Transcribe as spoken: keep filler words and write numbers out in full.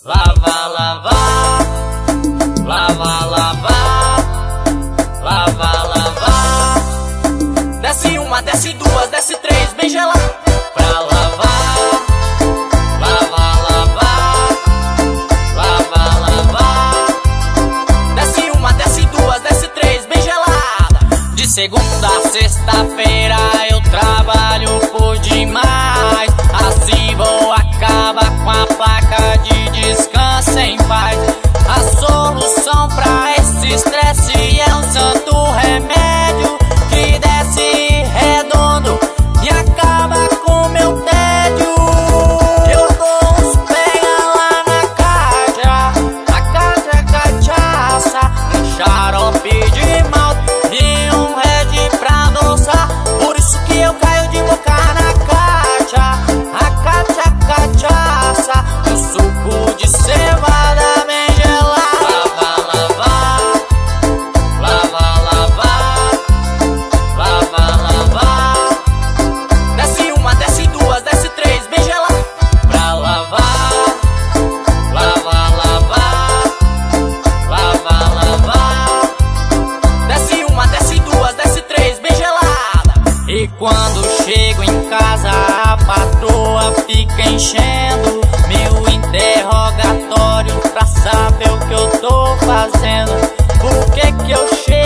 Lava, lavar, lava, lavar, lava, lavar. Desce uma, desce duas, desce três, bem gelado pra lavar. Lava, lavar, lava, lavar. Desce uma, desce duas, desce três, bem gelada. De segunda a sexta-feira eu trabalho por demais. Assim vou acabar com a placa de descanso em paz. A solução pra esse estresse é um santo remédio que desce redondo e acaba com meu tédio. Eu dou uns pega lá na caixa, na caixa é cachaça, um xarope de malte e um red pra adoçar. Por isso que eu caio de boca na caixa, a caixa é cachaça, um suco de cevada bem gelado. Lava, lavar, lava, lavar, lava, lavar. Desce uma, desce duas, desce três, bem gelado pra lavar. Lava, lavar, lava, lavar. Desce uma, desce duas, desce três, bem gelada. E quando chego em casa a patroa fica enchendo meu interrogatório pra saber o que eu tô fazendo. Por que que eu chego